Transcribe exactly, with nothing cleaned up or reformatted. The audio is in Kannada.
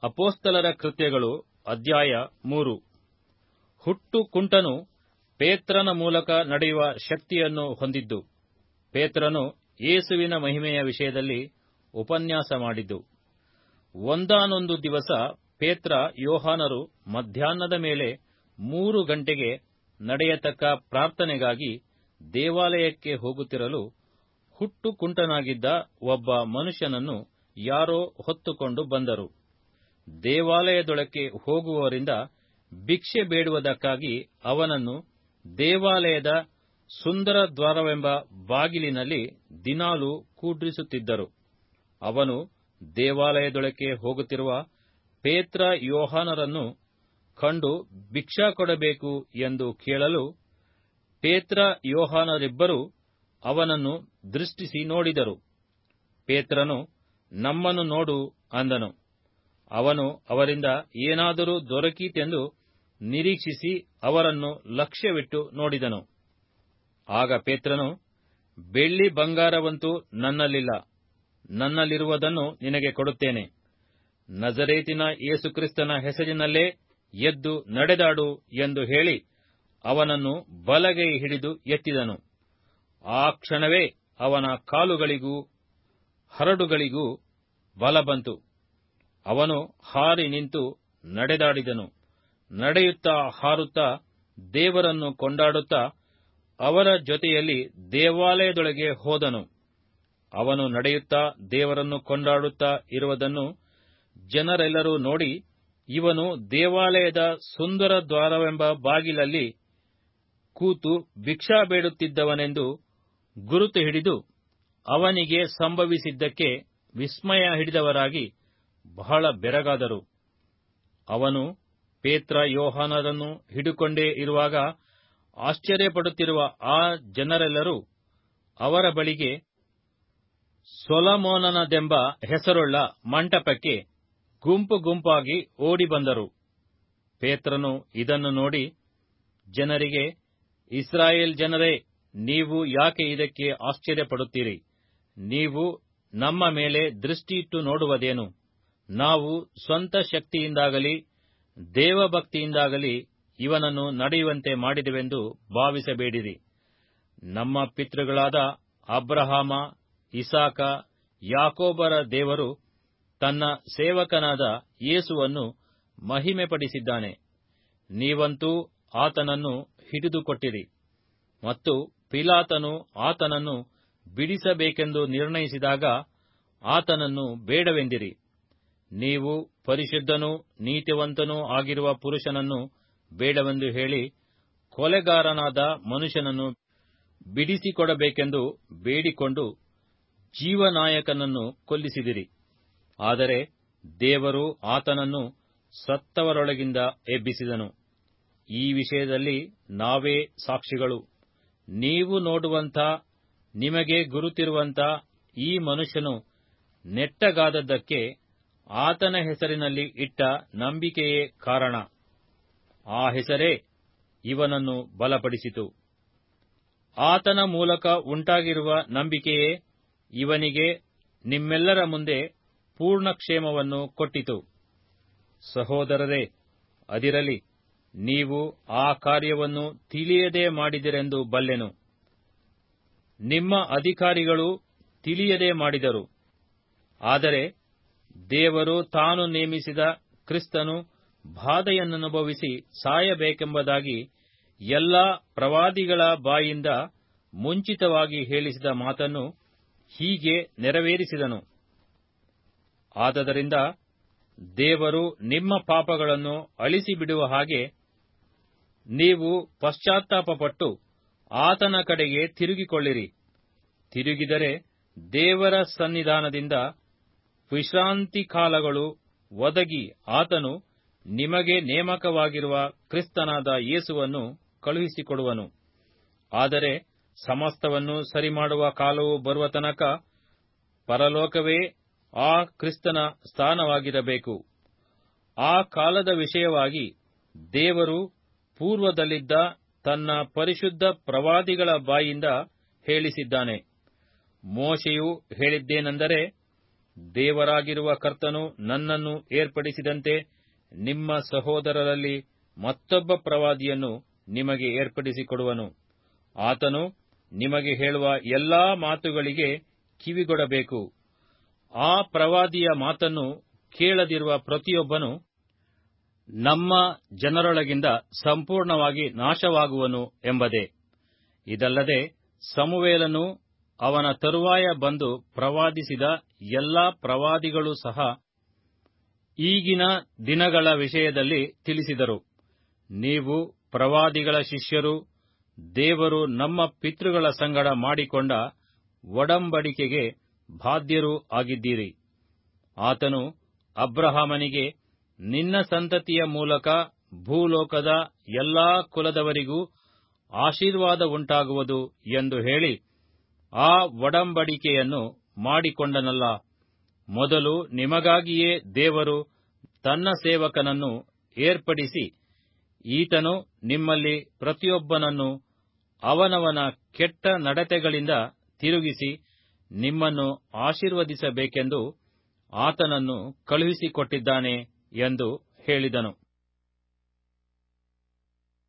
ಅಪೊಸ್ತಲರ ಕೃತ್ಯಗಳು ಅಧ್ಯಾಯ ಮೂರು. ಹುಟ್ಟು ಕುಂಟನು ಪೇತ್ರನ ಮೂಲಕ ನಡೆಯುವ ಶಕ್ತಿಯನ್ನು ಹೊಂದಿದ್ದು, ಪೇತ್ರನು ಯೇಸುವಿನ ಮಹಿಮೆಯ ವಿಷಯದಲ್ಲಿ ಉಪನ್ಯಾಸ ಮಾಡಿದ್ದು. ಒಂದಾನೊಂದು ದಿವಸ ಪೇತ್ರ ಯೋಹಾನರು ಮಧ್ಯಾಹ್ನದ ಮೇಲೆ ಮೂರು ಗಂಟೆಗೆ ನಡೆಯತಕ್ಕ ಪ್ರಾರ್ಥನೆಗಾಗಿ ದೇವಾಲಯಕ್ಕೆ ಹೋಗುತ್ತಿರಲು, ಹುಟ್ಟು ಕುಂಟನಾಗಿದ್ದ ಒಬ್ಬ ಮನುಷ್ಯನನ್ನು ಯಾರೋ ಹೊತ್ತುಕೊಂಡು ಬಂದರು. ದೇವಾಲಯದೊಳಕ್ಕೆ ಹೋಗುವವರಿಂದ ಭಿಕ್ಷೆ ಬೇಡುವುದಕ್ಕಾಗಿ ಅವನನ್ನು ದೇವಾಲಯದ ಸುಂದರ ದ್ವಾರವೆಂಬ ಬಾಗಿಲಿನಲ್ಲಿ ದಿನಾಲೂ ಕೂಡ್ರಿಸುತ್ತಿದ್ದರು. ಅವನು ದೇವಾಲಯದೊಳಕ್ಕೆ ಹೋಗುತ್ತಿರುವ ಪೇತ್ರ ಯೋಹಾನರನ್ನು ಕಂಡು ಭಿಕ್ಷಾ ಕೊಡಬೇಕು ಎಂದು ಕೇಳಲು, ಪೇತ್ರ ಯೋಹಾನರಿಬ್ಬರೂ ಅವನನ್ನು ದೃಷ್ಟಿಸಿ ನೋಡಿದರು. ಪೇತ್ರನು, ನಮ್ಮನ್ನು ನೋಡು ಅಂದನು. ಅವನು ಅವರಿಂದ ಏನಾದರೂ ದೊರಕೀತೆಂದು ನಿರೀಕ್ಷಿಸಿ ಅವರನ್ನು ಲಕ್ಷ್ಯವಿಟ್ಟು ನೋಡಿದನು. ಆಗ ಪೇತ್ರನು, ಬೆಳ್ಳಿ ಬಂಗಾರವಂತೂ ನನ್ನಲ್ಲಿಲ್ಲ, ನನ್ನಲ್ಲಿರುವುದನ್ನು ನಿನಗೆ ಕೊಡುತ್ತೇನೆ. ನಜರೇತಿನ ಯೇಸುಕ್ರಿಸ್ತನ ಹೆಸರಿನಲ್ಲೇ ಎದ್ದು ನಡೆದಾಡು ಎಂದು ಹೇಳಿ ಅವನನ್ನು ಬಲಗೈ ಹಿಡಿದು ಎತ್ತಿದನು. ಆ ಕ್ಷಣವೇ ಅವನ ಕಾಲುಗಳಿಗೂ ಹರಡುಗಳಿಗೂ ಬಲ ಬಂತು. ಅವನು ಹಾರಿ ನಿಂತು ನಡೆದಾಡಿದನು. ನಡೆಯುತ್ತಾ ಹಾರುತ್ತಾ ದೇವರನ್ನು ಕೊಂಡಾಡುತ್ತಾ ಅವರ ಜೊತೆಯಲ್ಲಿ ದೇವಾಲಯದೊಳಗೆ ಹೋದನು. ಅವನು ನಡೆಯುತ್ತಾ ದೇವರನ್ನು ಕೊಂಡಾಡುತ್ತಾ ಇರುವುದನ್ನು ಜನರೆಲ್ಲರೂ ನೋಡಿ, ಇವನು ದೇವಾಲಯದ ಸುಂದರ ದ್ವಾರವೆಂಬ ಬಾಗಿಲಲ್ಲಿ ಕೂತು ಭಿಕ್ಷಾ ಬೇಡುತ್ತಿದ್ದವನೆಂದು ಗುರುತು ಹಿಡಿದು, ಅವನಿಗೆ ಸಂಭವಿಸಿದ್ದಕ್ಕೆ ವಿಸ್ಮಯ ಹಿಡಿದವರಾಗಿ ಬಹಳ ಬೆರಗಾದರು. ಅವನು ಪೇತ್ರ ಯೋಹಾನರನ್ನು ಹಿಡುಕೊಂಡೇ ಇರುವಾಗ ಆಶ್ಚರ್ಯಪಡುತ್ತಿರುವ ಆ ಜನರೆಲ್ಲರೂ ಅವರ ಬಳಿಗೆ ಸೊಲೊಮೋನನದೆಂಬ ಹೆಸರುಳ್ಳ ಮಂಟಪಕ್ಕೆ ಗುಂಪು ಗುಂಪಾಗಿ ಓಡಿ ಬಂದರು. ಪೇತ್ರನು ಇದನ್ನು ನೋಡಿ ಜನರಿಗೆ, ಇಸ್ರಾಯೇಲ್ ಜನರೇ, ನೀವು ಯಾಕೆ ಇದಕ್ಕೆ ಆಶ್ಚರ್ಯಪಡುತ್ತೀರಿ? ನೀವು ನಮ್ಮ ಮೇಲೆ ದೃಷ್ಟಿಯಿಟ್ಟು ನೋಡುವುದೇನು? ನಾವು ಸ್ವಂತ ಶಕ್ತಿಯಿಂದಾಗಲಿ ದೇವಭಕ್ತಿಯಿಂದಾಗಲಿ ಇವನನ್ನು ನಡೆಯುವಂತೆ ಮಾಡಿದೆವೆಂದು ಭಾವಿಸಬೇಡಿರಿ. ನಮ್ಮ ಪಿತೃಗಳಾದ ಅಬ್ರಹಾಮ, ಇಸಾಕ, ಯಾಕೋಬರ ದೇವರು ತನ್ನ ಸೇವಕನಾದ ಯೇಸುವನ್ನು ಮಹಿಮೆಪಡಿಸಿದ್ದಾನೆ. ನೀವಂತೂ ಆತನನ್ನು ಹಿಡಿದುಕೊಟ್ಟಿರಿ. ಮತ್ತು ಪಿಲಾತನು ಆತನನ್ನು ಬಿಡಿಸಬೇಕೆಂದು ನಿರ್ಣಯಿಸಿದಾಗ ಆತನನ್ನು ಬೇಡವೆಂದಿರಿ. ನೀವು ಪರಿಶುದ್ಧನೂ ನೀತಿವಂತನೂ ಆಗಿರುವ ಪುರುಷನನ್ನು ಬೇಡವೆಂದು ಹೇಳಿ ಕೊಲೆಗಾರನಾದ ಮನುಷ್ಯನನ್ನು ಬಿಡಿಸಿಕೊಡಬೇಕೆಂದು ಬೇಡಿಕೊಂಡು ಜೀವನಾಯಕನನ್ನು ಕೊಲ್ಲಿಸಿದಿರಿ. ಆದರೆ ದೇವರು ಆತನನ್ನು ಸತ್ತವರೊಳಗಿಂದ ಎಬ್ಬಿಸಿದನು. ಈ ವಿಷಯದಲ್ಲಿ ನಾವೇ ಸಾಕ್ಷಿಗಳು. ನೀವು ನೋಡುವಂಥ, ನಿಮಗೆ ಗುರುತಿರುವಂಥ ಈ ಮನುಷ್ಯನು ನೆಟ್ಟಗಾದದ್ದಕ್ಕೆ ಆತನ ಹೆಸರಿನಲ್ಲಿ ಇಟ್ಟ ನಂಬಿಕೆಯೇ ಕಾರಣ. ಆ ಹೆಸರೇ ಇವನನ್ನು ಬಲಪಡಿಸಿತು. ಆತನ ಮೂಲಕ ಉಂಟಾಗಿರುವ ನಂಬಿಕೆಯೇ ಇವನಿಗೆ ನಿಮ್ಮೆಲ್ಲರ ಮುಂದೆ ಪೂರ್ಣ ಕ್ಷೇಮವನ್ನು ಕೊಟ್ಟಿತು. ಸಹೋದರರೇ, ಅದಿರಲಿ, ನೀವು ಆ ಕಾರ್ಯವನ್ನು ತಿಳಿಯದೆ ಮಾಡಿದಿರೆಂದು ಬಲ್ಲೆನು. ನಿಮ್ಮ ಅಧಿಕಾರಿಗಳು ತಿಳಿಯದೆ ಮಾಡಿದರು. ಆದರೆ ದೇವರು ತಾನು ನೇಮಿಸಿದ ಕ್ರಿಸ್ತನು ಬಾಧೆಯನ್ನನುಭವಿಸಿ ಸಾಯಬೇಕೆಂಬುದಾಗಿ ಎಲ್ಲಾ ಪ್ರವಾದಿಗಳ ಬಾಯಿಂದ ಮುಂಚಿತವಾಗಿ ಹೇಳಿಸಿದ ಮಾತನ್ನು ಹೀಗೆ ನೆರವೇರಿಸಿದನು. ಆದದರಿಂದ ದೇವರು ನಿಮ್ಮ ಪಾಪಗಳನ್ನು ಅಳಿಸಿಬಿಡುವ ಹಾಗೆ ನೀವು ಪಶ್ಚಾತ್ತಾಪಪಟ್ಟು ಆತನ ಕಡೆಗೆ ತಿರುಗಿಕೊಳ್ಳಿರಿ. ತಿರುಗಿದರೆ ದೇವರ ಸನ್ನಿಧಾನದಿಂದ ವಿಶ್ರಾಂತಿ ಕಾಲಗಳು ಒದಗಿ ಆತನು ನಿಮಗೆ ನೇಮಕವಾಗಿರುವ ಕ್ರಿಸ್ತನಾದ ಯೇಸುವನ್ನು ಕಳುಹಿಸಿಕೊಡುವನು. ಆದರೆ ಸಮಸ್ತವನ್ನು ಸರಿಮಾಡುವ ಕಾಲವು ಬರುವ ತನಕ ಪರಲೋಕವೇ ಆ ಕ್ರಿಸ್ತನ ಸ್ಥಾನವಾಗಿರಬೇಕು. ಆ ಕಾಲದ ವಿಷಯವಾಗಿ ದೇವರು ಪೂರ್ವದಲ್ಲಿದ್ದ ತನ್ನ ಪರಿಶುದ್ಧ ಪ್ರವಾದಿಗಳ ಬಾಯಿಂದ ಹೇಳಿಸಿದ್ದಾನೆ. ಮೋಶೆಯು ಹೇಳಿದ್ದೇನೆಂದರೆ, ದೇವರಾಗಿರುವ ಕರ್ತನು ನನ್ನನ್ನು ಏರ್ಪಡಿಸಿದಂತೆ ನಿಮ್ಮ ಸಹೋದರರಲ್ಲಿ ಮತ್ತೊಬ್ಬ ಪ್ರವಾದಿಯನ್ನು ನಿಮಗೆ ಏರ್ಪಡಿಸಿಕೊಡುವನು. ಆತನು ನಿಮಗೆ ಹೇಳುವ ಎಲ್ಲಾ ಮಾತುಗಳಿಗೆ ಕಿವಿಗೊಡಬೇಕು. ಆ ಪ್ರವಾದಿಯ ಮಾತನ್ನು ಕೇಳದಿರುವ ಪ್ರತಿಯೊಬ್ಬನು ನಮ್ಮ ಜನರೊಳಗಿಂದ ಸಂಪೂರ್ಣವಾಗಿ ನಾಶವಾಗುವನು ಎಂಬುದೇ. ಇದಲ್ಲದೆ ಸಮುವೇಲನು ಅವನ ತರುವಾಯ ಬಂದು ಪ್ರವಾದಿಸಿದ ಎಲ್ಲಾ ಪ್ರವಾದಿಗಳೂ ಸಹ ಈಗಿನ ದಿನಗಳ ವಿಷಯದಲ್ಲಿ ತಿಳಿಸಿದರು. ನೀವು ಪ್ರವಾದಿಗಳ ಶಿಷ್ಯರು, ದೇವರು ನಮ್ಮ ಪಿತೃಗಳ ಸಂಗಡ ಮಾಡಿಕೊಂಡ ಒಡಂಬಡಿಕೆಗೆ ಬಾಧ್ಯರೂ ಆಗಿದ್ದೀರಿ. ಆತನು ಅಬ್ರಹಾಮನಿಗೆ, ನಿನ್ನ ಸಂತತಿಯ ಮೂಲಕ ಭೂಲೋಕದ ಎಲ್ಲಾ ಕುಲದವರಿಗೂ ಆಶೀರ್ವಾದವುಂಟಾಗುವುದು ಎಂದು ಹೇಳಿ ಆ ಒಡಂಬಡಿಕೆಯನ್ನು ಮಾಡಿಕೊಂಡನಲ್ಲ. ಮೊದಲು ನಿಮಗಾಗಿಯೇ ದೇವರು ತನ್ನ ಸೇವಕನನ್ನು ಏರ್ಪಡಿಸಿ, ಈತನು ನಿಮ್ಮಲ್ಲಿ ಪ್ರತಿಯೊಬ್ಬನನ್ನು ಅವನವನ ಕೆಟ್ಟ ನಡತೆಗಳಿಂದ ತಿರುಗಿಸಿ ನಿಮ್ಮನ್ನು ಆಶೀರ್ವದಿಸಬೇಕೆಂದು ಆತನನ್ನು ಕಳುಹಿಸಿಕೊಟ್ಟಿದ್ದಾನೆ ಎಂದು ಹೇಳಿದನು.